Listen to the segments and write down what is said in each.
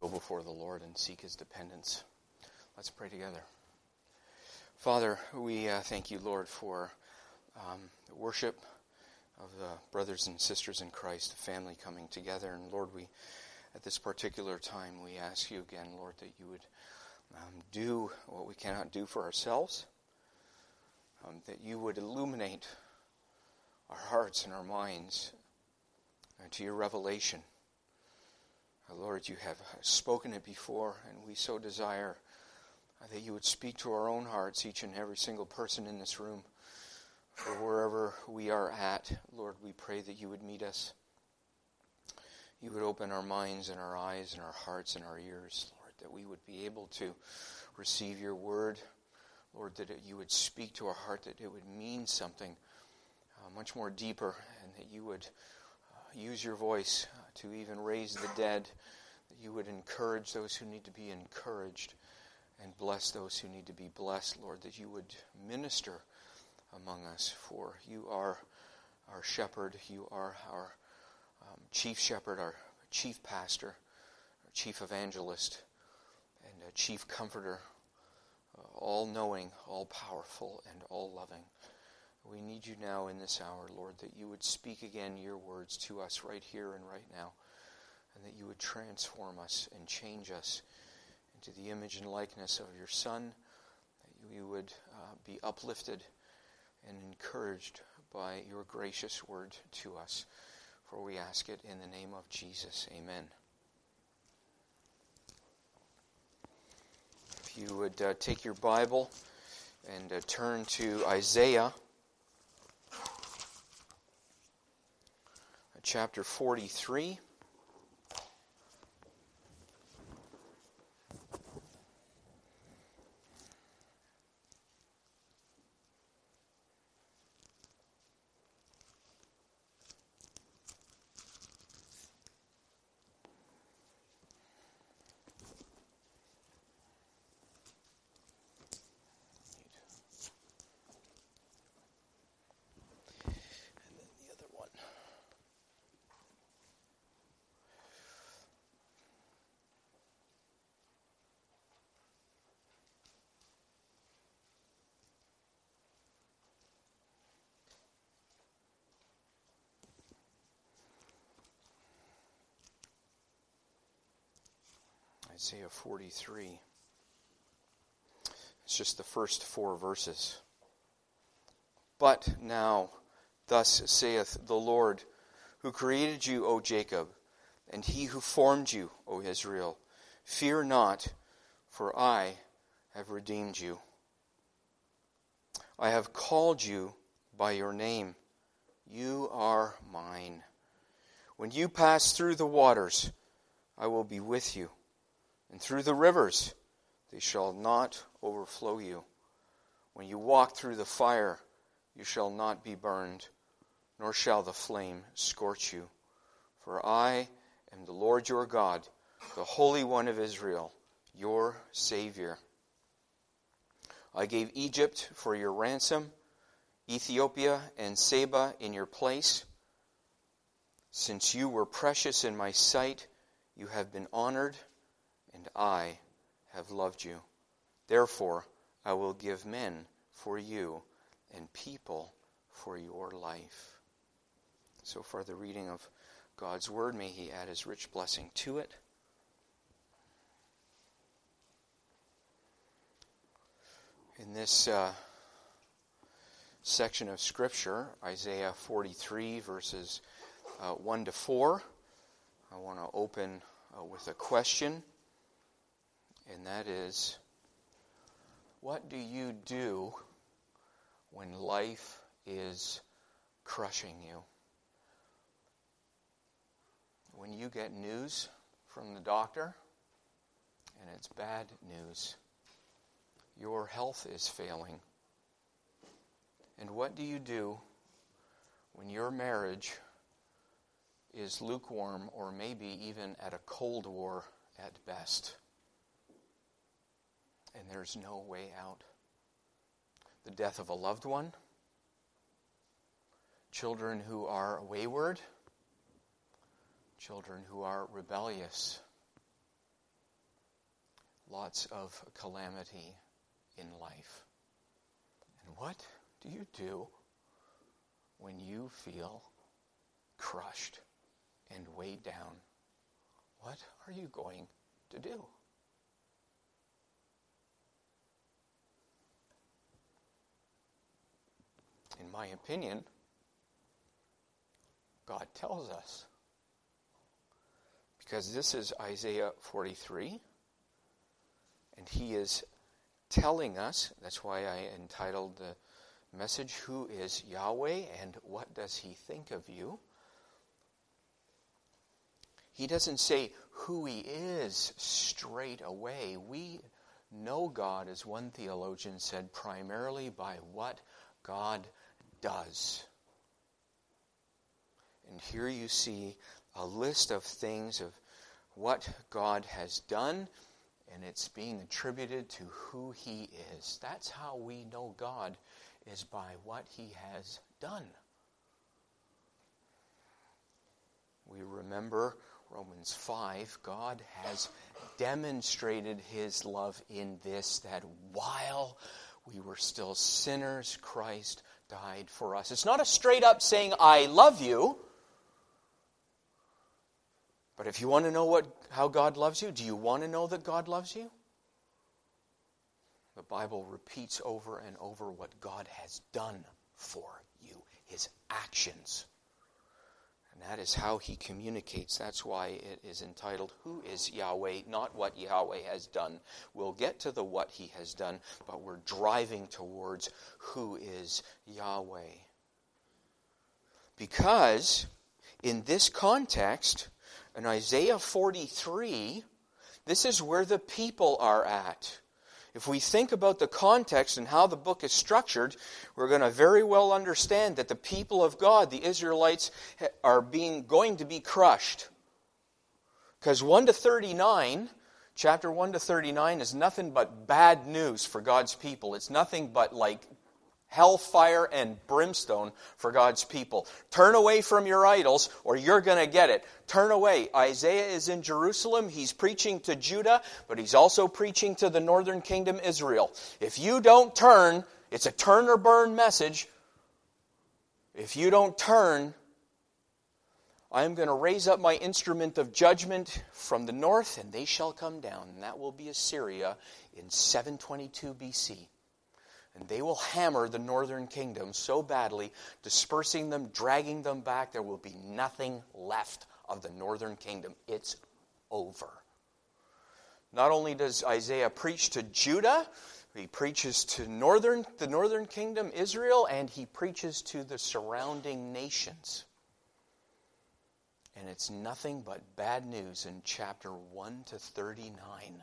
Go before the Lord and seek His dependence. Let's pray together. Father, we thank you, Lord, for the worship of the brothers and sisters in Christ, a family coming together. And Lord, we, at this particular time, we ask you again, Lord, that you would do what we cannot do for ourselves, that you would illuminate our hearts and our minds to your revelation. Lord, you have spoken it before, and we so desire that you would speak to our own hearts, each and every single person in this room. For wherever we are at, Lord, we pray that you would meet us. You would open our minds and our eyes and our hearts and our ears, Lord, that we would be able to receive your word. Lord, that you would speak to our heart, that it would mean something much more deeper, and that you would use your voice to even raise the dead, that you would encourage those who need to be encouraged and bless those who need to be blessed, Lord, that you would minister among us, for you are our shepherd, you are our chief shepherd, our chief pastor, our chief evangelist, and a chief comforter, all-knowing, all-powerful, and all-loving. We need you now in this hour, Lord, that you would speak again your words to us right here and right now, and that you would transform us and change us into the image and likeness of your Son, that you would be uplifted and encouraged by your gracious word to us. For we ask it in the name of Jesus. Amen. If you would take your Bible and turn to Isaiah chapter 43. Isaiah 43. It's just the first 4 verses. But now, thus saith the Lord, who created you, O Jacob, and he who formed you, O Israel, fear not, for I have redeemed you. I have called you by your name. You are mine. When you pass through the waters, I will be with you. And through the rivers, they shall not overflow you. When you walk through the fire, you shall not be burned, nor shall the flame scorch you. For I am the Lord your God, the Holy One of Israel, your Savior. I gave Egypt for your ransom, Ethiopia and Seba in your place. Since you were precious in my sight, you have been honored, and I have loved you. Therefore, I will give men for you and people for your life. So far, the reading of God's Word. May He add His rich blessing to it. In this section of Scripture, Isaiah 43, verses 1 to 4, I want to open with a question. And that is, what do you do when life is crushing you? When you get news from the doctor, and it's bad news, your health is failing. And what do you do when your marriage is lukewarm, or maybe even at a cold war at best? And there's no way out. The death of a loved one, children who are wayward, children who are rebellious, lots of calamity in life. And what do you do when you feel crushed and weighed down? What are you going to do? In my opinion, God tells us. Because this is Isaiah 43, and he is telling us, that's why I entitled the message, Who is Yahweh and what does he think of you? He doesn't say who he is straight away. We know God, as one theologian said, primarily by what God does. And here you see a list of things of what God has done, and it's being attributed to who he is. That's how we know God, is by what he has done. We remember Romans 5, God has demonstrated his love in this, that while we were still sinners, Christ died for us. It's not a straight up saying, I love you. But if you want to know how God loves you, do you want to know that God loves you? The Bible repeats over and over what God has done for you, his actions. And that is how he communicates. That's why it is entitled, Who is Yahweh? Not what Yahweh has done. We'll get to the what he has done, but we're driving towards who is Yahweh. Because in this context, in Isaiah 43, this is where the people are at. If we think about the context and how the book is structured, we're going to very well understand that the people of God, the Israelites, are going to be crushed. Because 1 to 39, chapter 1 to 39 is nothing but bad news for God's people. It's nothing but like hellfire and brimstone for God's people. Turn away from your idols or you're going to get it. Turn away. Isaiah is in Jerusalem. He's preaching to Judah, but he's also preaching to the northern kingdom, Israel. If you don't turn, it's a turn or burn message. If you don't turn, I am going to raise up my instrument of judgment from the north, and they shall come down. And that will be Assyria in 722 BC. And they will hammer the northern kingdom so badly, dispersing them, dragging them back, there will be nothing left of the northern kingdom. It's over. Not only does Isaiah preach to Judah, he preaches to the northern kingdom, Israel, and he preaches to the surrounding nations. And it's nothing but bad news in chapter 1 to 39.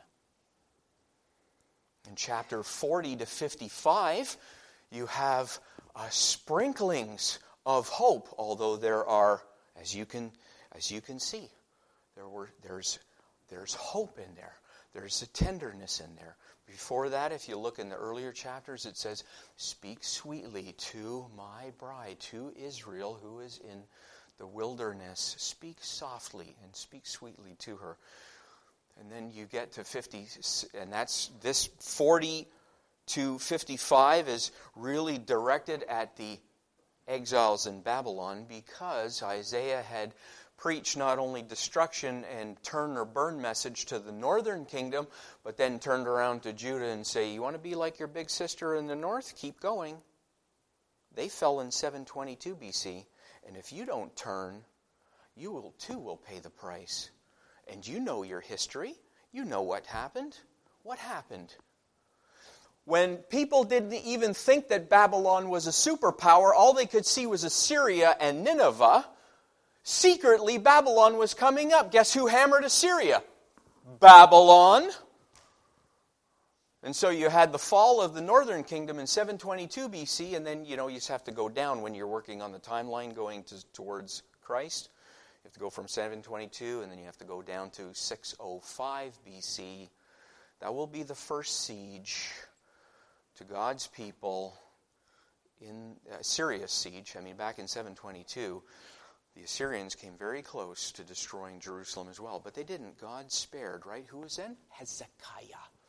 In chapter 40 to 55, you have sprinklings of hope, although there are, as you can see, there's hope in there. There's a tenderness in there. Before that, if you look in the earlier chapters, it says, "Speak sweetly to my bride, to Israel, who is in the wilderness. Speak softly and speak sweetly to her." And then you get to 50, and that's this 40 to 55 is really directed at the exiles in Babylon, because Isaiah had preached not only destruction and turn or burn message to the northern kingdom, but then turned around to Judah and say, you want to be like your big sister in the north? Keep going. They fell in 722 BC, and if you don't turn, you will pay the price. And you know your history. You know what happened. What happened? When people didn't even think that Babylon was a superpower, all they could see was Assyria and Nineveh. Secretly, Babylon was coming up. Guess who hammered Assyria? Babylon. And so you had the fall of the northern kingdom in 722 BC, and then, you just have to go down when you're working on the timeline going towards Christ. You have to go from 722, and then you have to go down to 605 BC. That will be the first siege to God's people in Assyria's siege. Back in 722, the Assyrians came very close to destroying Jerusalem as well, but they didn't. God spared, right? Who was then? Hezekiah.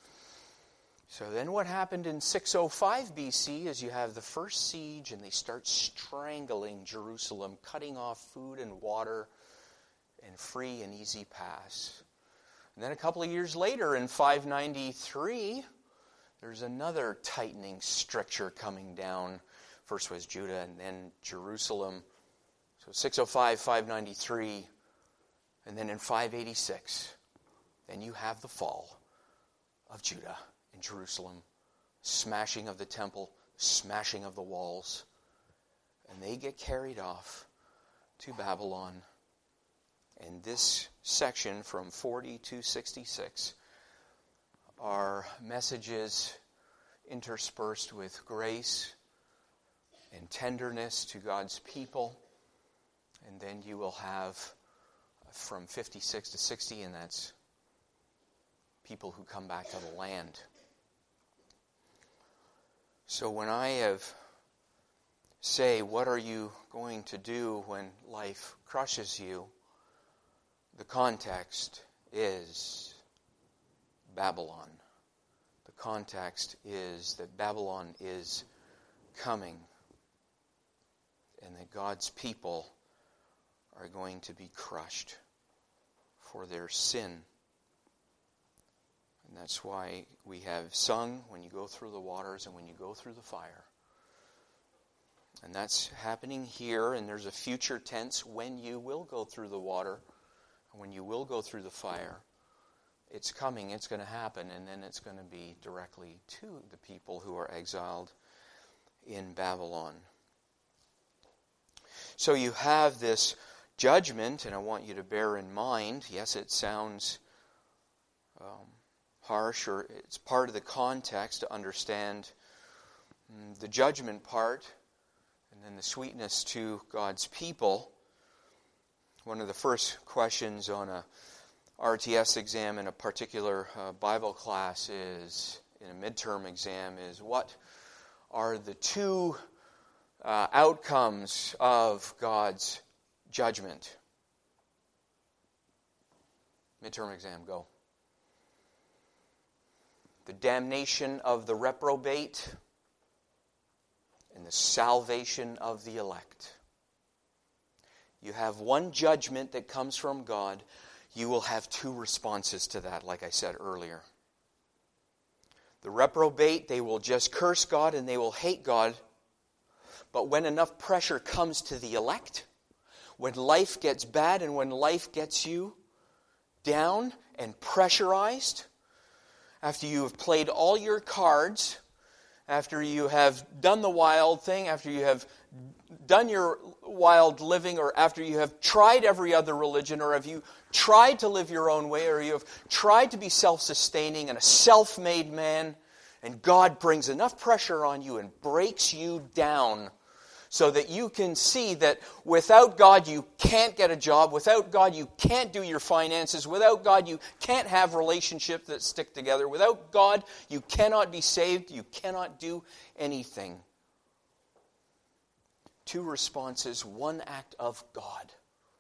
So then what happened in 605 BC is you have the first siege, and they start strangling Jerusalem, cutting off food and water and free and easy pass. And then a couple of years later, in 593, there's another tightening stricture coming down. First was Judah and then Jerusalem. So 605, 593, and then in 586, then you have the fall of Judah in Jerusalem, smashing of the temple, smashing of the walls, and they get carried off to Babylon. And this section from 40 to 66 are messages interspersed with grace and tenderness to God's people. And then you will have from 56 to 60, and that's people who come back to the land. So when I say, what are you going to do when life crushes you? The context is Babylon. The context is that Babylon is coming, and that God's people are going to be crushed for their sin. And that's why we have sung, when you go through the waters and when you go through the fire. And that's happening here, and there's a future tense, when you will go through the water, and when you will go through the fire. It's coming, it's going to happen, and then it's going to be directly to the people who are exiled in Babylon. So you have this judgment, and I want you to bear in mind, yes, it sounds harsh, or it's part of the context to understand the judgment part, and then the sweetness to God's people. One of the first questions on a RTS exam in a particular Bible class is, in a midterm exam, is what are the two outcomes of God's judgment? Midterm exam, go. The damnation of the reprobate and the salvation of the elect. You have one judgment that comes from God. You will have two responses to that, like I said earlier. The reprobate, they will just curse God and they will hate God. But when enough pressure comes to the elect, when life gets bad and when life gets you down and pressurized, after you have played all your cards, after you have done the wild thing, after you have done your wild living, or after you have tried every other religion, or have you tried to live your own way, or you have tried to be self-sustaining and a self-made man, and God brings enough pressure on you and breaks you down so that you can see that without God you can't get a job, without God you can't do your finances, without God you can't have relationships that stick together, without God you cannot be saved, you cannot do anything. Two responses, one act of God.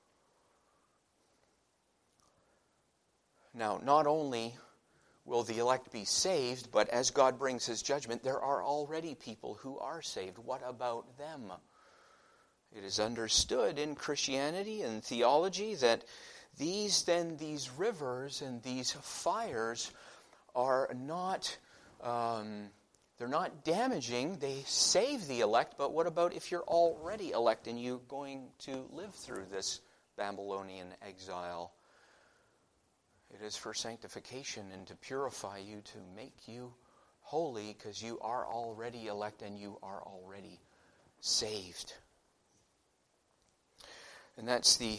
Now, not only will the elect be saved, but as God brings His judgment, there are already people who are saved. What about them? It is understood in Christianity and theology that these rivers and these fires are not, they're not damaging. They save the elect, but what about if you're already elect and you're going to live through this Babylonian exile? It is for sanctification and to purify you, to make you holy, because you are already elect and you are already saved. And that's the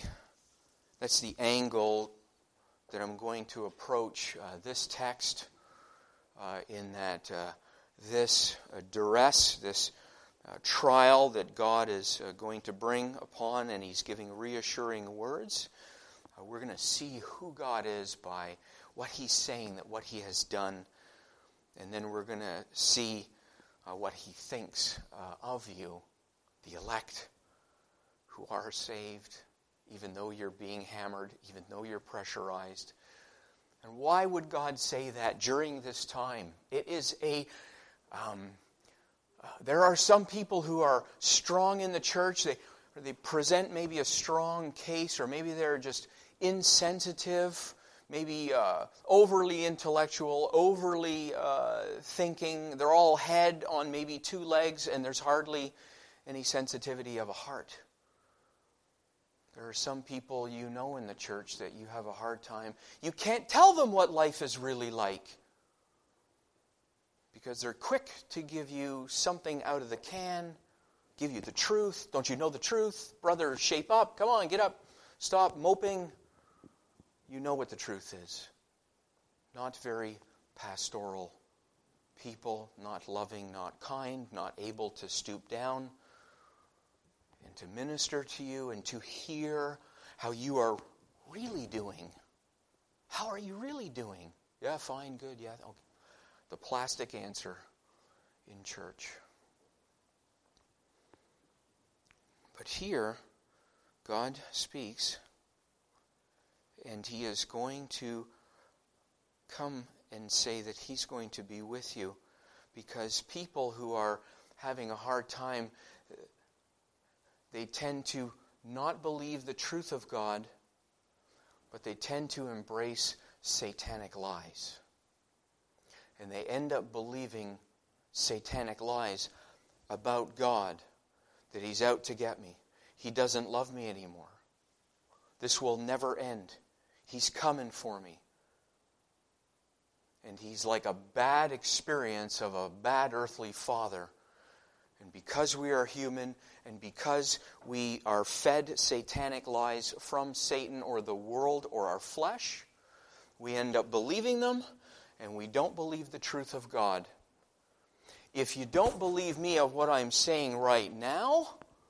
angle that I'm going to approach this text, in that this duress, this trial that God is going to bring upon, and He's giving reassuring words. We're going to see who God is by what He's saying, that what He has done. And then we're going to see what He thinks of you, the elect, who are saved, even though you're being hammered, even though you're pressurized, And why would God say that during this time? It is there are some people who are strong in the church. They present maybe a strong case, or maybe they're just insensitive, maybe overly intellectual, overly thinking. They're all head on maybe two legs, and there's hardly any sensitivity of a heart. There are some people you know in the church that you have a hard time. You can't tell them what life is really like, because they're quick to give you something out of the can, give you the truth. Don't you know the truth? Brother, shape up. Come on, get up. Stop moping. You know what the truth is. Not very pastoral people, not loving, not kind, not able to stoop down and to minister to you and to hear how you are really doing. How are you really doing? Yeah, fine, good, yeah, okay. The plastic answer in church. But here, God speaks, and He is going to come and say that He's going to be with you, because people who are having a hard time, they tend to not believe the truth of God, but they tend to embrace satanic lies. And they end up believing satanic lies about God, that He's out to get me. He doesn't love me anymore. This will never end. He's coming for me. And He's like a bad experience of a bad earthly father. And because we are human, and because we are fed satanic lies from Satan or the world or our flesh, we end up believing them, and we don't believe the truth of God. If you don't believe me of what I'm saying right now,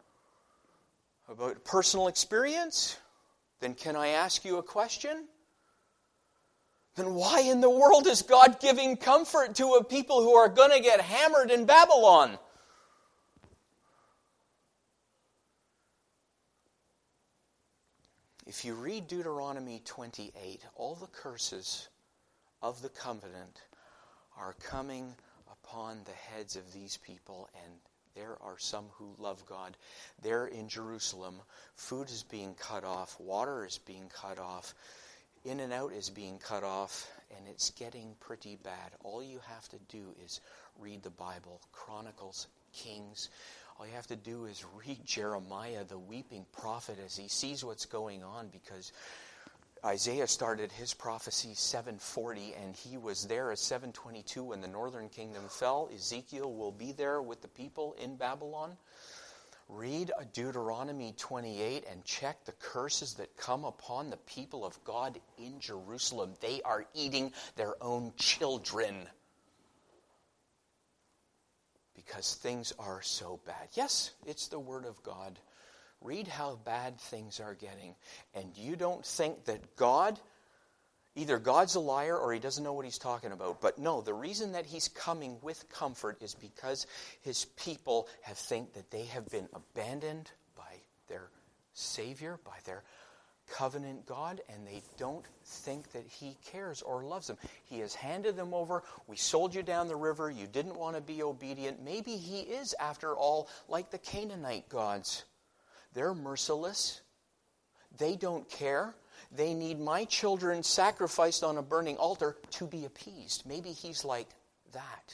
about personal experience, then can I ask you a question? Then why in the world is God giving comfort to a people who are going to get hammered in Babylon? If you read Deuteronomy 28, all the curses of the covenant are coming upon the heads of these people, and there are some who love God. There in Jerusalem, food is being cut off, water is being cut off, in and out is being cut off, and it's getting pretty bad. All you have to do is read the Bible, Chronicles, Kings. All you have to do is read Jeremiah, the weeping prophet, as he sees what's going on, because Isaiah started his prophecy 740, and he was there at 722 when the northern kingdom fell. Ezekiel will be there with the people in Babylon. Read Deuteronomy 28 and check the curses that come upon the people of God in Jerusalem. They are eating their own children because things are so bad. Yes, it's the Word of God. Read how bad things are getting. And you don't think that God, either God's a liar or He doesn't know what He's talking about. But no, the reason that He's coming with comfort is because His people think that they have been abandoned by their Savior, by their covenant God, and they don't think that He cares or loves them. He has handed them over. We sold you down the river. You didn't want to be obedient. Maybe He is, after all, like the Canaanite gods. They're merciless. They don't care. They need my children sacrificed on a burning altar to be appeased. Maybe He's like that.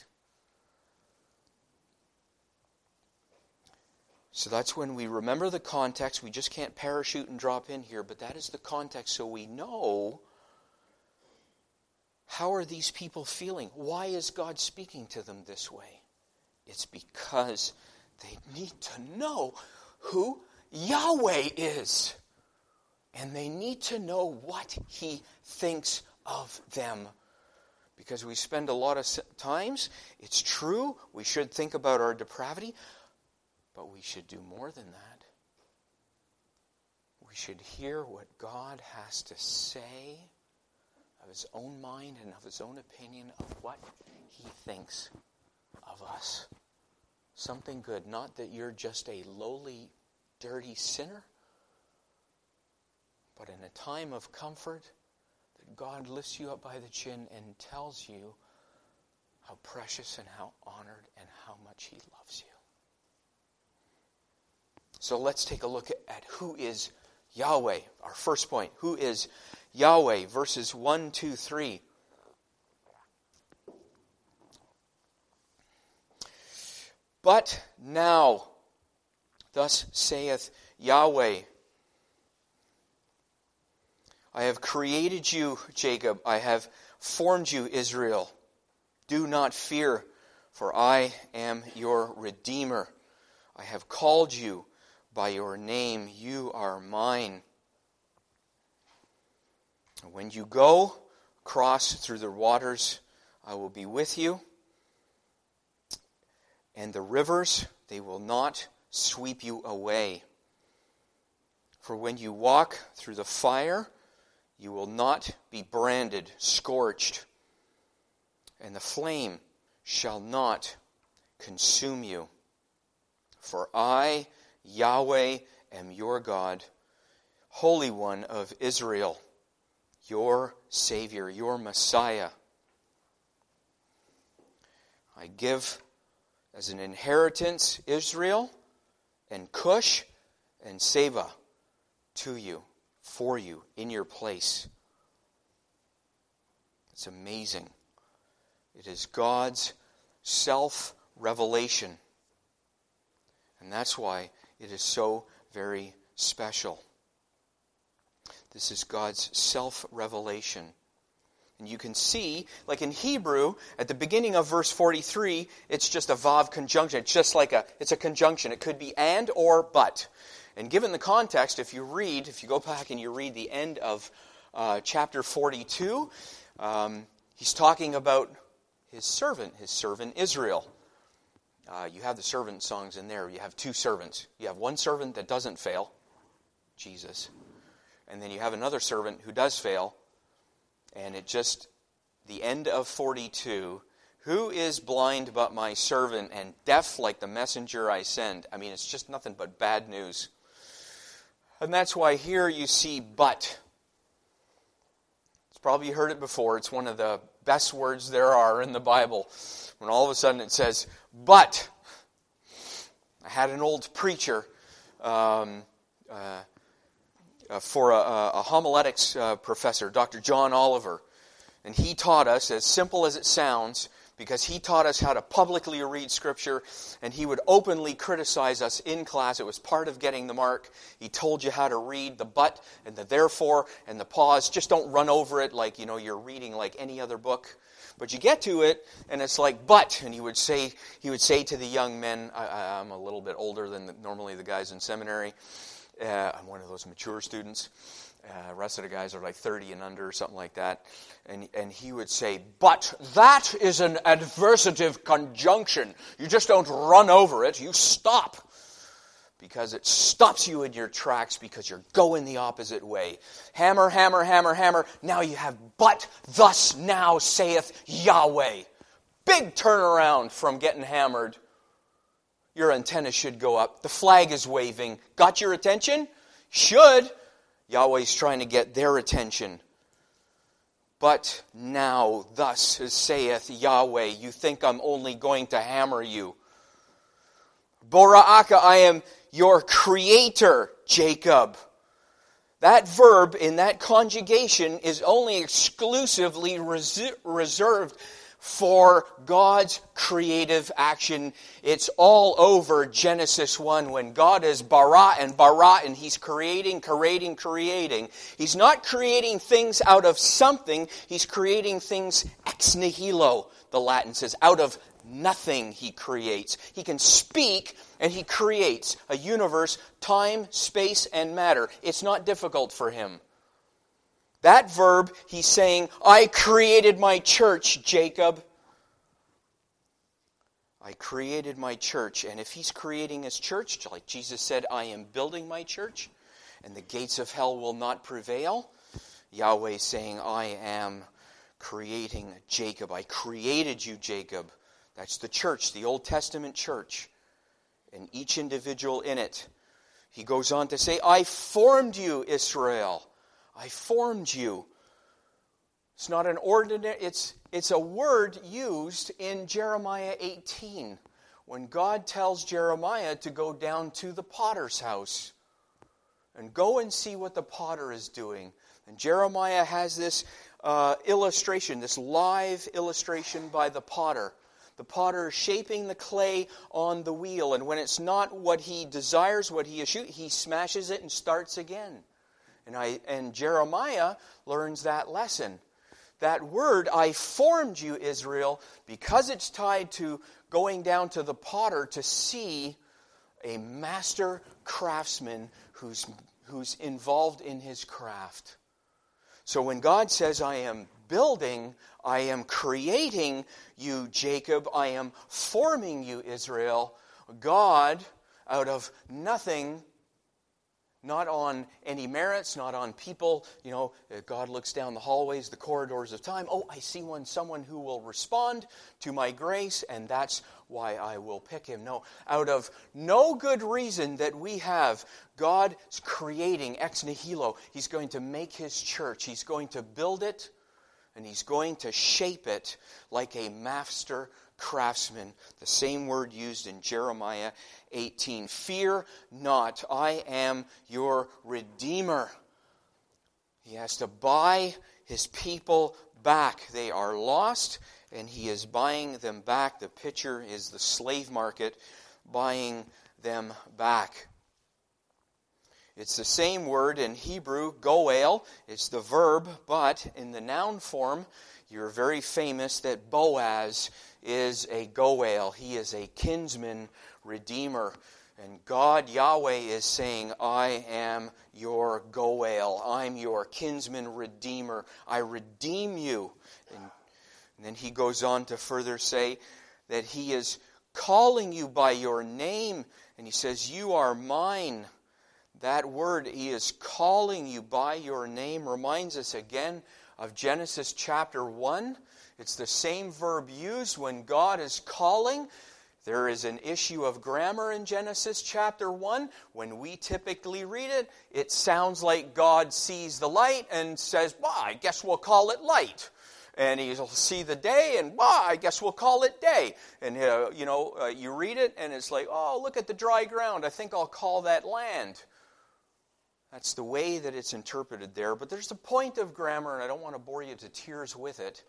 So that's when we remember the context. We just can't parachute and drop in here, but that is the context, so we know how are these people feeling. Why is God speaking to them this way? It's because they need to know who Yahweh is. And they need to know what He thinks of them. Because we spend a lot of times, it's true, we should think about our depravity, but we should do more than that. We should hear what God has to say of His own mind and of His own opinion of what He thinks of us. Something good, not that you're just a lowly, dirty sinner, but in a time of comfort, that God lifts you up by the chin and tells you how precious and how honored and how much He loves you. So let's take a look at who is Yahweh. Our first point, who is Yahweh? Verses 1, 2, 3. But now, thus saith Yahweh, I have created you, Jacob. I have formed you, Israel. Do not fear, for I am your Redeemer. I have called you by your name. You are mine. When you go across through the waters, I will be with you. And the rivers, they will not sweep you away. For when you walk through the fire, you will not be branded, scorched, and the flame shall not consume you. For I, Yahweh, am your God, Holy One of Israel, your Savior, your Messiah. I give as an inheritance Israel and Cush and Seba to you, for you, in your place. It's amazing. It is God's self-revelation. And that's why it is so very special. This is God's self-revelation. And you can see, like in Hebrew, at the beginning of verse 43, it's just a vav conjunction. It's just like it's a conjunction. It could be and or but. And given the context, if you go back and you read the end of chapter 42, he's talking about his servant Israel. You have the servant songs in there. You have two servants. You have one servant that doesn't fail, Jesus. And then you have another servant who does fail. And the end of 42, who is blind but my servant and deaf like the messenger I send? I mean, it's just nothing but bad news. And that's why here you see but. It's probably heard it before. It's one of the best words there are in the Bible. When all of a sudden it says, but. I had an old preacher for a homiletics professor, Dr. John Oliver. And he taught us, as simple as it sounds, because he taught us how to publicly read Scripture, and he would openly criticize us in class. It was part of getting the mark. He told you how to read the but and the therefore and the pause. Just don't run over it like, you're reading like any other book. But you get to it, and it's like, but, and he would say to the young men, I'm a little bit older than normally the guys in seminary. I'm one of those mature students. The rest of the guys are like 30 and under or something like that. And he would say, but that is an adversative conjunction. You just don't run over it. You stop. Because it stops you in your tracks because you're going the opposite way. Hammer, hammer, hammer, hammer. Now you have but thus now saith Yahweh. Big turnaround from getting hammered. Your antenna should go up. The flag is waving. Got your attention? Should. Yahweh's trying to get their attention. But now, thus saith Yahweh, you think I'm only going to hammer you. Bora'aka, I am your creator, Jacob. That verb in that conjugation is only exclusively reserved for God's creative action. It's all over Genesis 1 when God is bara and He's creating. He's not creating things out of something. He's creating things ex nihilo, the Latin says. Out of nothing He creates. He can speak and He creates a universe, time, space, and matter. It's not difficult for Him. That verb, He's saying, I created my church, Jacob. I created my church. And if He's creating His church, like Jesus said, I am building my church, and the gates of hell will not prevail, Yahweh is saying, I am creating Jacob. I created you, Jacob. That's the church, the Old Testament church, and each individual in it. He goes on to say, I formed you, Israel. I formed you. It's not an ordinary, it's a word used in Jeremiah 18, when God tells Jeremiah to go down to the potter's house and go and see what the potter is doing. And Jeremiah has this illustration, this live illustration by the potter. The potter is shaping the clay on the wheel, and when it's not what he desires, what he is shooting, he smashes it and starts again. And Jeremiah learns that lesson. That word, I formed you, Israel, because it's tied to going down to the potter to see a master craftsman who's involved in his craft. So when God says, I am building, I am creating you, Jacob, I am forming you, Israel, God, out of nothing, not on any merits, not on people, God looks down the hallways, the corridors of time. Oh, I see someone who will respond to my grace, and that's why I will pick him. No, out of no good reason that we have, God is creating ex nihilo. He's going to make his church. He's going to build it, and he's going to shape it like a master craftsman. The same word used in Jeremiah 18. Fear not, I am your Redeemer. He has to buy his people back. They are lost, and he is buying them back. The picture is the slave market buying them back. It's the same word in Hebrew, goel. It's the verb, but in the noun form, you're very famous that Boaz is a goel. He is a kinsman redeemer. And God, Yahweh, is saying, I am your goel. I'm your kinsman redeemer. I redeem you. And then he goes on to further say that he is calling you by your name. And he says, you are mine. That word, he is calling you by your name, reminds us again of Genesis chapter 1. It's the same verb used when God is calling. There is an issue of grammar in Genesis chapter 1. When we typically read it, it sounds like God sees the light and says, well, I guess we'll call it light. And he'll see the day, and I guess we'll call it day. And you read it, and it's like, oh, look at the dry ground. I think I'll call that land. That's the way that it's interpreted there. But there's a point of grammar, and I don't want to bore you to tears with it.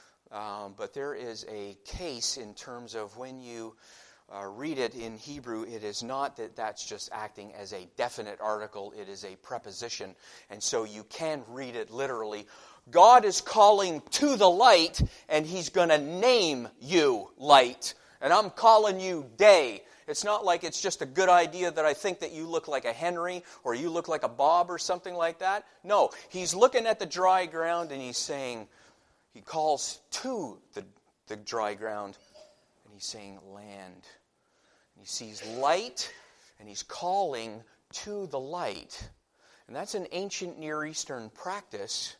But there is a case in terms of when you read it in Hebrew, it is not that that's just acting as a definite article. It is a preposition. And so you can read it literally. God is calling to the light, and he's going to name you light. And I'm calling you day. It's not like it's just a good idea that I think that you look like a Henry or you look like a Bob or something like that. No, he's looking at the dry ground and he's saying, he calls to the dry ground and he's saying land. And he sees light and he's calling to the light. And that's an ancient Near Eastern practice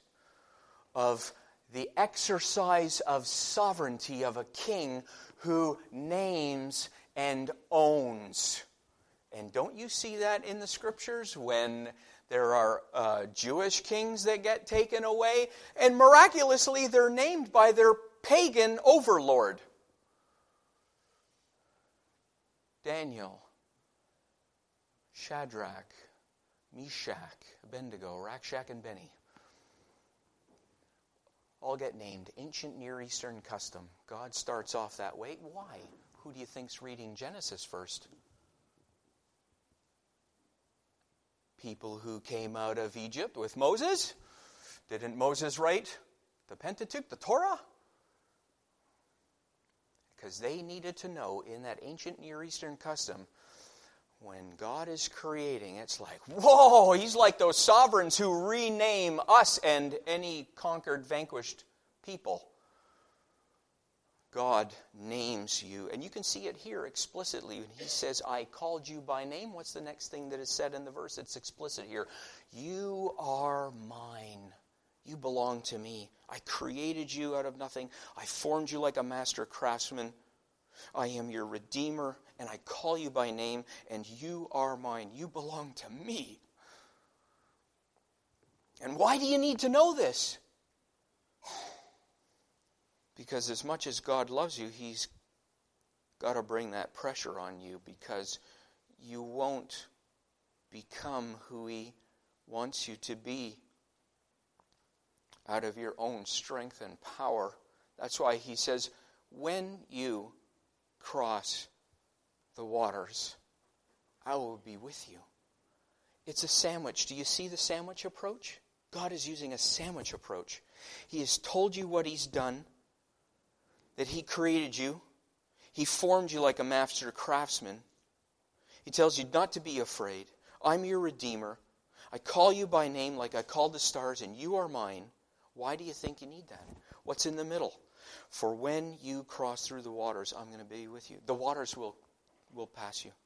of the exercise of sovereignty of a king who names and owns. And don't you see that in the scriptures when there are Jewish kings that get taken away, and miraculously they're named by their pagan overlord? Daniel, Shadrach, Meshach, Abednego, Rakshak, and Benny. All get named. Ancient Near Eastern custom. God starts off that way. Why? Who do you think's reading Genesis first? People who came out of Egypt with Moses. Didn't Moses write the Pentateuch, the Torah? Because they needed to know in that ancient Near Eastern custom, when God is creating, it's like, whoa, he's like those sovereigns who rename us and any conquered, vanquished people. God names you. And you can see it here explicitly. When he says, I called you by name, what's the next thing that is said in the verse? It's explicit here. You are mine. You belong to me. I created you out of nothing. I formed you like a master craftsman. I am your Redeemer, and I call you by name, and you are mine. You belong to me. And why do you need to know this? Because as much as God loves you, He's got to bring that pressure on you, because you won't become who He wants you to be out of your own strength and power. That's why He says, when you cross the waters, I will be with you. It's a sandwich. Do you see the sandwich approach? God is using a sandwich approach. He has told you what He's done, that He created you. He formed you like a master craftsman. He tells you not to be afraid. I'm your Redeemer. I call you by name like I called the stars, and you are mine. Why do you think you need that? What's in the middle? For when you cross through the waters, I'm going to be with you. The waters will pass you.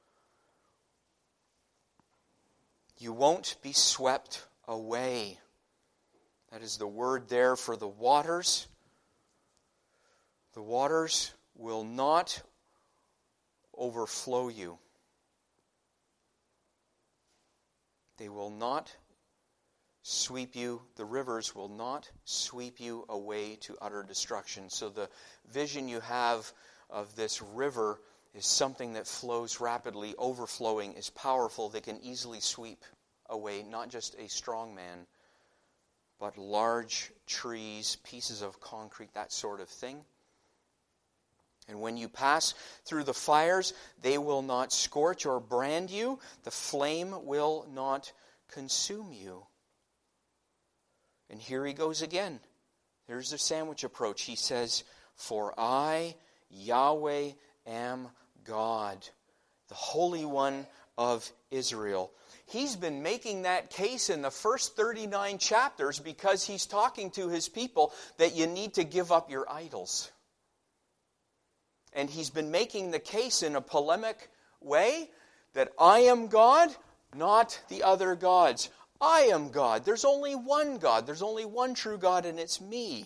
You won't be swept away. That is the word there for the waters. The waters will not overflow you. They will not sweep you. The rivers will not sweep you away to utter destruction. So the vision you have of this river is something that flows rapidly, overflowing, is powerful, that can easily sweep away not just a strong man, but large trees, pieces of concrete, that sort of thing. And when you pass through the fires, they will not scorch or brand you. The flame will not consume you. And here he goes again. There's the sandwich approach. He says, for I, Yahweh, am God, the Holy One of Israel. He's been making that case in the first 39 chapters because he's talking to his people that you need to give up your idols. And he's been making the case in a polemic way that I am God, not the other gods. I am God. There's only one God. There's only one true God, and it's me.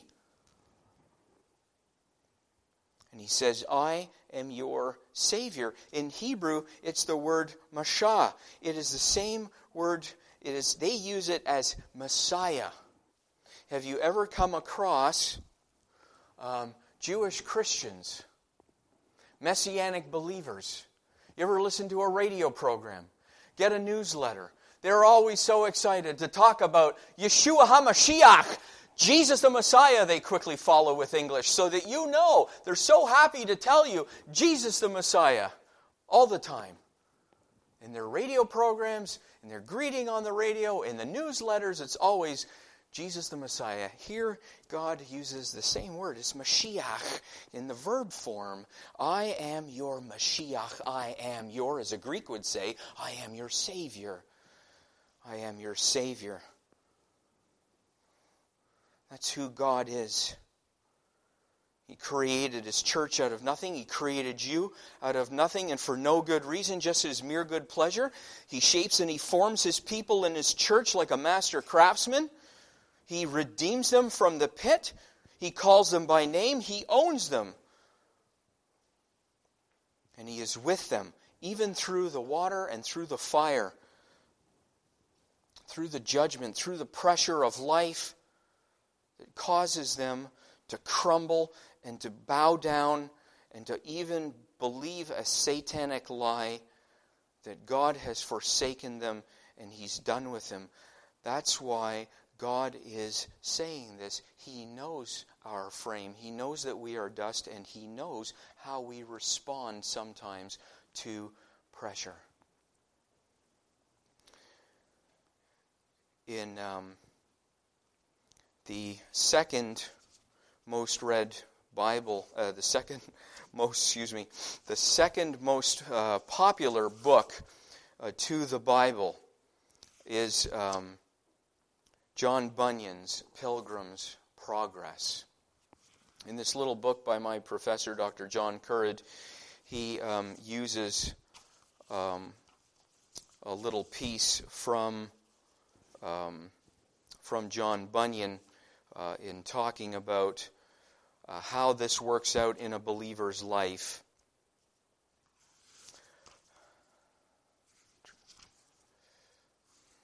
And he says, I am your Savior. In Hebrew, it's the word Mashah. It is the same word. They use it as Messiah. Have you ever come across Jewish Christians, Messianic believers? You ever listen to a radio program? Get a newsletter? They're always so excited to talk about Yeshua HaMashiach, Jesus the Messiah, they quickly follow with English, so that you know they're so happy to tell you Jesus the Messiah all the time. In their radio programs, in their greeting on the radio, in the newsletters, it's always Jesus the Messiah. Here, God uses the same word. It's Mashiach in the verb form. I am your Mashiach. I am your, as a Greek would say, I am your Savior. I am your Savior. That's who God is. He created His church out of nothing. He created you out of nothing and for no good reason, just His mere good pleasure. He shapes and He forms His people in His church like a master craftsman. He redeems them from the pit. He calls them by name. He owns them. And He is with them, even through the water and through the fire, through the judgment, through the pressure of life that causes them to crumble and to bow down and to even believe a satanic lie that God has forsaken them and He's done with them. That's why God is saying this. He knows our frame. He knows that we are dust, and He knows how we respond sometimes to pressure. In the second most read Bible, the second most popular book to the Bible is John Bunyan's Pilgrim's Progress. In this little book by my professor, Dr. John Currid, he uses a little piece from John Bunyan in talking about how this works out in a believer's life.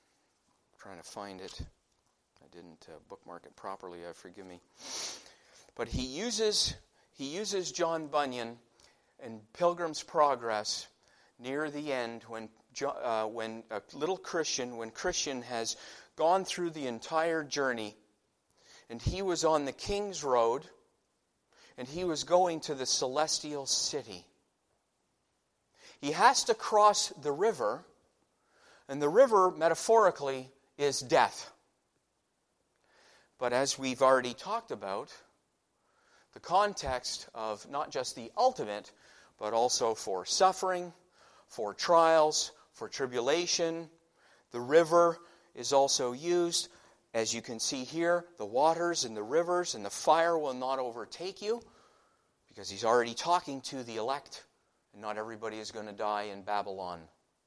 I'm trying to find it. I didn't bookmark it properly. Forgive me. But he uses John Bunyan in Pilgrim's Progress near the end when a little Christian, when Christian has gone through the entire journey, and he was on the King's Road, and he was going to the celestial city. He has to cross the river, and the river, metaphorically, is death. But as we've already talked about, the context of not just the ultimate, but also for suffering, for trials, for tribulation, the river is also used. As you can see here, the waters and the rivers and the fire will not overtake you, because he's already talking to the elect, and not everybody is going to die in Babylon.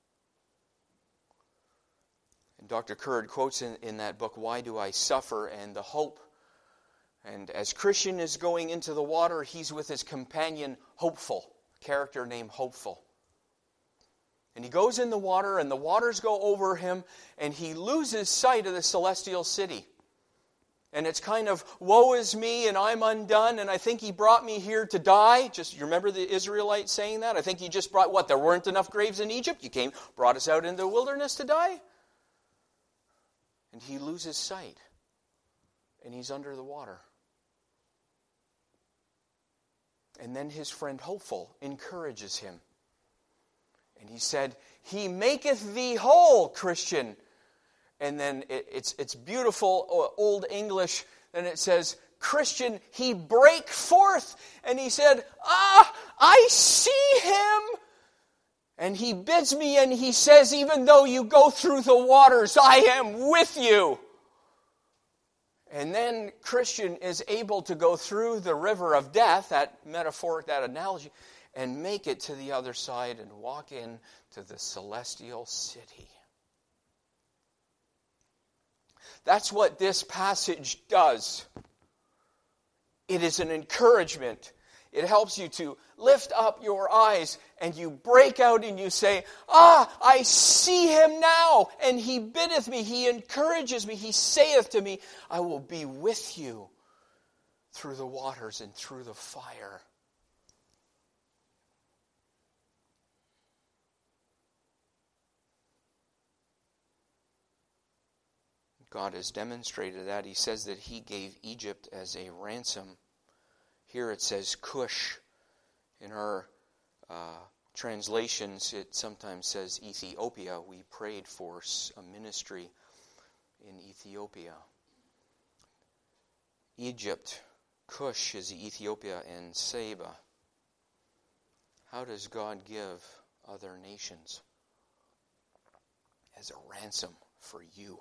And Dr. Curd quotes in that book, Why Do I Suffer? And the hope. And as Christian is going into the water, he's with his companion Hopeful, a character named Hopeful. And he goes in the water, and the waters go over him, and he loses sight of the celestial city. And it's kind of, woe is me, and I'm undone, and I think he brought me here to die. Just, you remember the Israelites saying that? I think he just brought, what, there weren't enough graves in Egypt? You brought us out into the wilderness to die? And he loses sight, and he's under the water. And then his friend Hopeful encourages him. And he said, He maketh thee whole, Christian. And then it's beautiful Old English. And it says, Christian, he brake forth. And he said, I see him. And he bids me and he says, even though you go through the waters, I am with you. And then Christian is able to go through the river of death, that metaphor, that analogy, and make it to the other side and walk in to the celestial city. That's what this passage does. It is an encouragement. It helps you to lift up your eyes and you break out and you say, I see him now, and he biddeth me, he encourages me, he saith to me, I will be with you through the waters and through the fire. God has demonstrated that. He says that he gave Egypt as a ransom. Here it says Cush. In our translations, it sometimes says Ethiopia. We prayed for a ministry in Ethiopia. Egypt, Cush is Ethiopia, and Seba. How does God give other nations? As a ransom for you.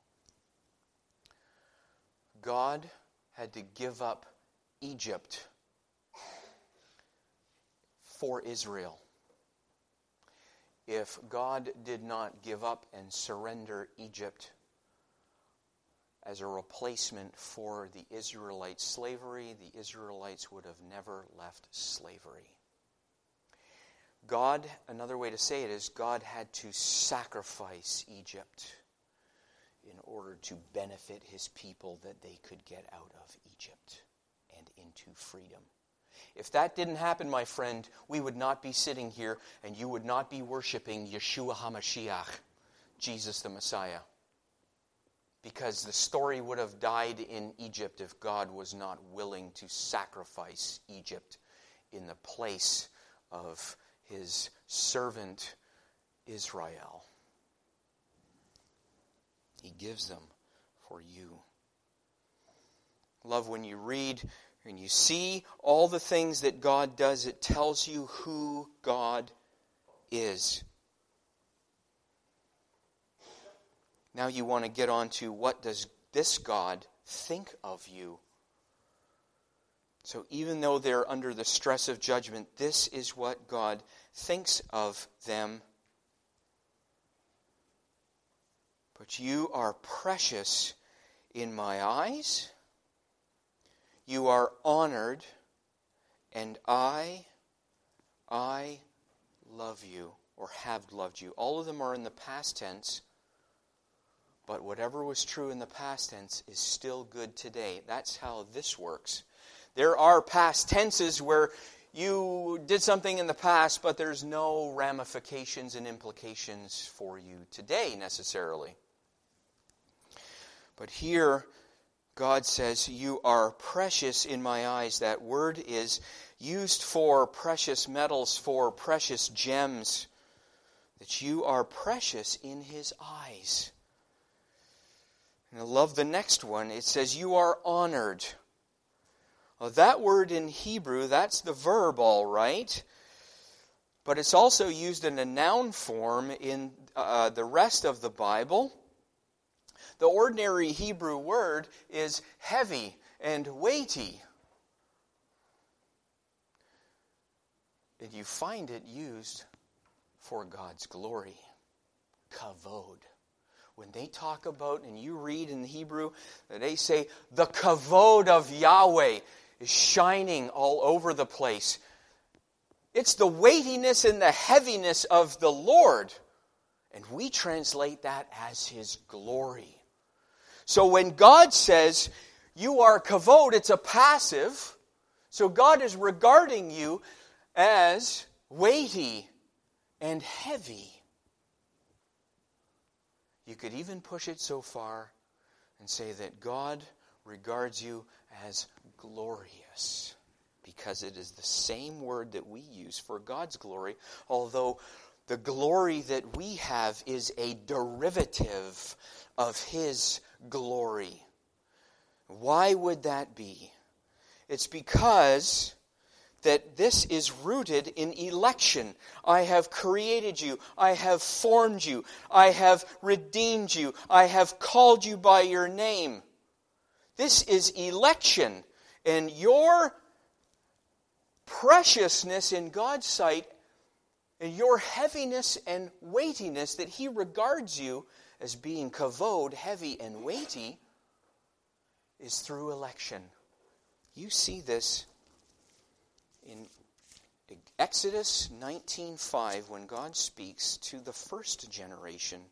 God had to give up Egypt for Israel. If God did not give up and surrender Egypt as a replacement for the Israelite slavery, the Israelites would have never left slavery. God, another way to say it is, God had to sacrifice Egypt in order to benefit his people that they could get out of Egypt and into freedom. If that didn't happen, my friend, we would not be sitting here and you would not be worshiping Yeshua HaMashiach, Jesus the Messiah. Because the story would have died in Egypt if God was not willing to sacrifice Egypt in the place of his servant Israel. He gives them for you. Love, when you read and you see all the things that God does, it tells you who God is. Now you want to get on to, what does this God think of you? So even though they're under the stress of judgment, this is what God thinks of them. But you are precious in my eyes. You are honored, and I love you, or have loved you. All of them are in the past tense, but whatever was true in the past tense is still good today. That's how this works. There are past tenses where you did something in the past, but there's no ramifications and implications for you today necessarily. But here, God says, you are precious in my eyes. That word is used for precious metals, for precious gems. That you are precious in His eyes. And I love the next one. It says, you are honored. Well, that word in Hebrew, that's the verb, all right. But it's also used in a noun form in the rest of the Bible. The ordinary Hebrew word is heavy and weighty. And you find it used for God's glory. Kavod. When they talk about, and you read in Hebrew, they say, the kavod of Yahweh is shining all over the place. It's the weightiness and the heaviness of the Lord. And we translate that as His glory. So when God says, you are kavod, it's a passive. So God is regarding you as weighty and heavy. You could even push it so far and say that God regards you as glorious, because it is the same word that we use for God's glory, although the glory that we have is a derivative of His glory. Why would that be? It's because that this is rooted in election. I have created you. I have formed you. I have redeemed you. I have called you by your name. This is election. And your preciousness in God's sight, and your heaviness and weightiness, that He regards you as being kavod, heavy and weighty, is through election. You see this in Exodus 19:5 when God speaks to the first generation.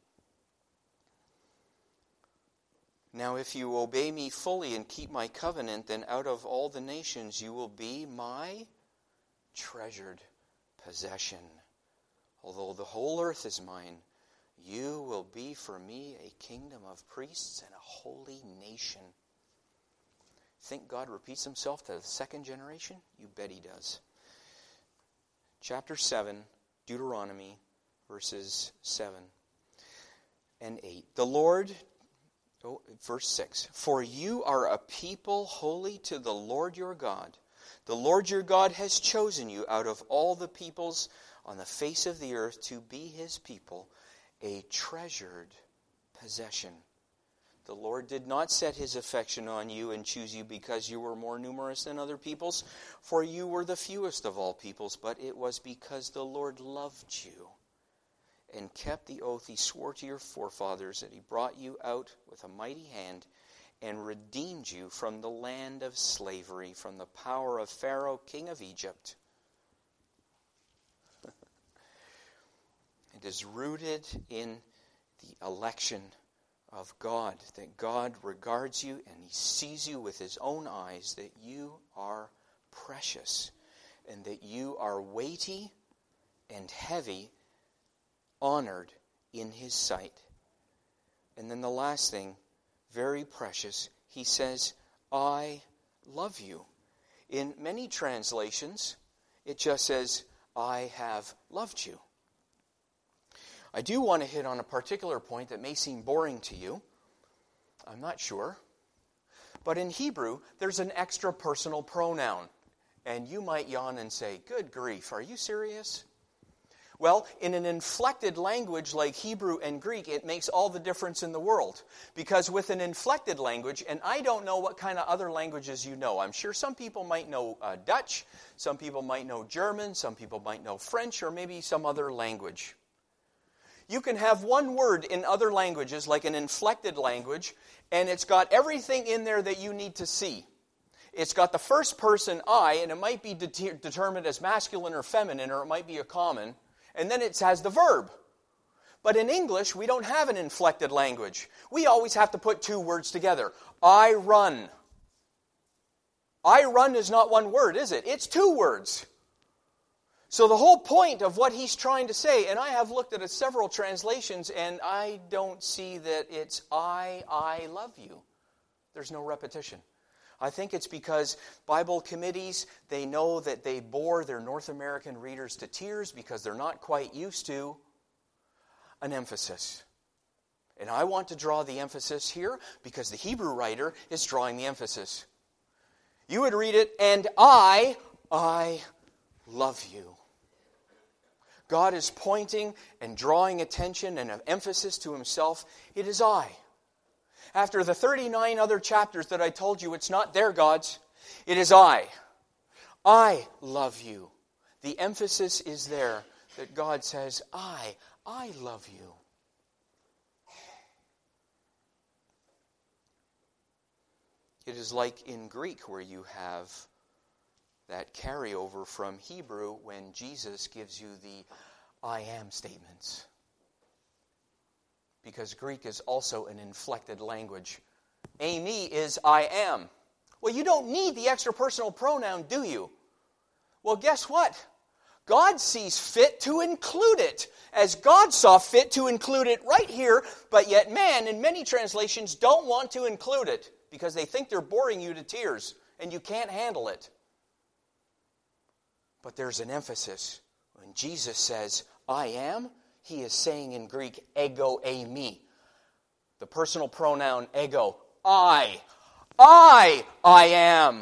Now if you obey me fully and keep my covenant, then out of all the nations you will be my treasured possession. Although the whole earth is mine, you will be for me a kingdom of priests and a holy nation. Think God repeats Himself to the second generation? You bet He does. Chapter 7, Deuteronomy, verses 7 and 8. The Lord, verse 6, for you are a people holy to the Lord your God. The Lord your God has chosen you out of all the peoples on the face of the earth to be His people, a treasured possession. The Lord did not set His affection on you and choose you because you were more numerous than other peoples, for you were the fewest of all peoples, but it was because the Lord loved you and kept the oath He swore to your forefathers, that He brought you out with a mighty hand and redeemed you from the land of slavery, from the power of Pharaoh, king of Egypt. It is rooted in the election of God, that God regards you and He sees you with His own eyes, that you are precious and that you are weighty and heavy, honored in His sight. And then the last thing, very precious, He says, I love you. In many translations, it just says, I have loved you. I do want to hit on a particular point that may seem boring to you. I'm not sure. But in Hebrew, there's an extra personal pronoun. And you might yawn and say, good grief, are you serious? Well, in an inflected language like Hebrew and Greek, it makes all the difference in the world. Because with an inflected language, and I don't know what kind of other languages you know. I'm sure some people might know Dutch, some people might know German, some people might know French, or maybe some other language. You can have one word in other languages, like an inflected language, and it's got everything in there that you need to see. It's got the first person I, and it might be determined as masculine or feminine, or it might be a common, and then it has the verb. But in English, we don't have an inflected language. We always have to put two words together. I run. I run is not one word, is it? It's two words. So the whole point of what he's trying to say, and I have looked at several translations, and I don't see that it's I love you. There's no repetition. I think it's because Bible committees, they know that they bore their North American readers to tears because they're not quite used to an emphasis. And I want to draw the emphasis here because the Hebrew writer is drawing the emphasis. You would read it, and I love you. God is pointing and drawing attention and an emphasis to himself. It is I. After the 39 other chapters that I told you, it's not their gods. It is I. I love you. The emphasis is there that God says, I love you. It is like in Greek where you have that carryover from Hebrew when Jesus gives you the I am statements. Because Greek is also an inflected language. Eimi is I am. Well, you don't need the extra personal pronoun, do you? Well, guess what? God sees fit to include it, as God saw fit to include it right here, but yet man, in many translations, don't want to include it because they think they're boring you to tears and you can't handle it. But there's an emphasis. When Jesus says, I am, he is saying in Greek, ego eimi. The personal pronoun ego, I am.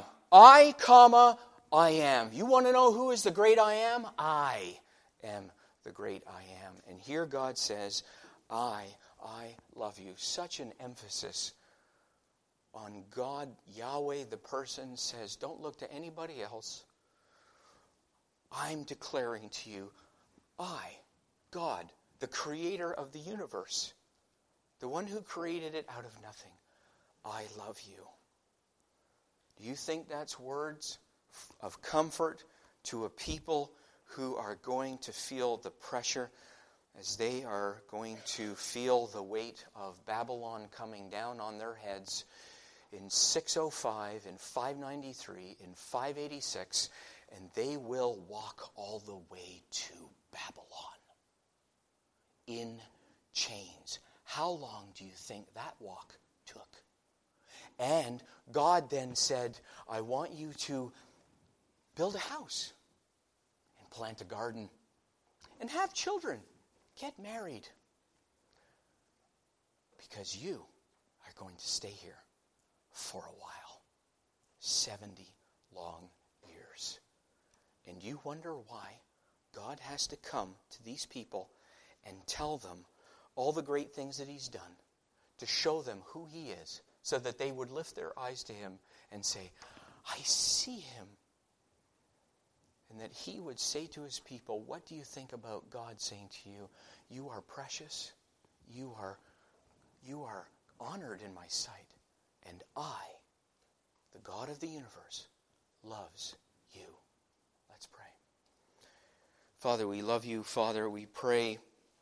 I am. You want to know who is the great I am? I am the great I am. And here God says, I love you. Such an emphasis on God. Yahweh, the person, says, don't look to anybody else. I'm declaring to you, I, God, the creator of the universe, the one who created it out of nothing, I love you. Do you think that's words of comfort to a people who are going to feel the pressure as they are going to feel the weight of Babylon coming down on their heads in 605, in 593, in 586, and they will walk all the way to Babylon in chains? How long do you think that walk took? And God then said, I want you to build a house and plant a garden and have children. Get married. Because you are going to stay here for a while. 70 long years. And you wonder why God has to come to these people and tell them all the great things that he's done to show them who he is, so that they would lift their eyes to him and say, I see him. And that he would say to his people, what do you think about God saying to you, you are precious, you are honored in my sight, and I, the God of the universe, loves you. Let's pray. Father, we love you. Father, we pray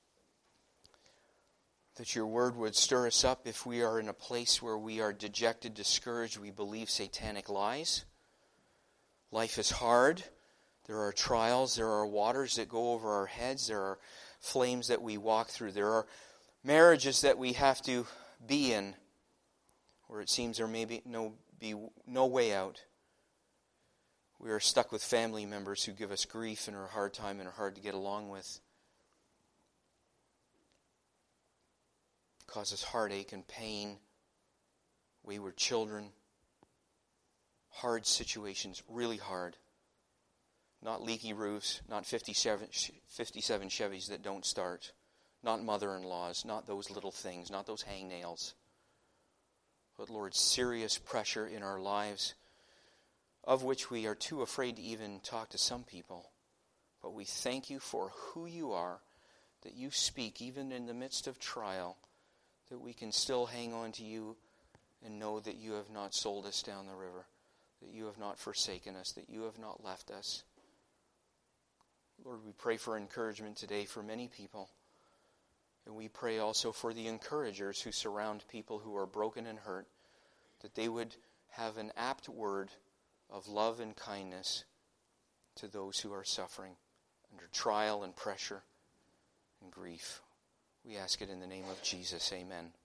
that your word would stir us up if we are in a place where we are dejected, discouraged, we believe satanic lies. Life is hard. There are trials. There are waters that go over our heads. There are flames that we walk through. There are marriages that we have to be in where it seems there may be no way out. We are stuck with family members who give us grief and are a hard time and are hard to get along with. Causes heartache and pain, wayward children, hard situations, really hard. Not leaky roofs, not 57 Chevys that don't start, not mother-in-laws, not those little things, not those hangnails. But Lord, serious pressure in our lives, of which we are too afraid to even talk to some people. But we thank you for who you are, that you speak even in the midst of trial, that we can still hang on to you and know that you have not sold us down the river, that you have not forsaken us, that you have not left us. Lord, we pray for encouragement today for many people. And we pray also for the encouragers who surround people who are broken and hurt, that they would have an apt word of love and kindness to those who are suffering under trial and pressure and grief. We ask it in the name of Jesus. Amen.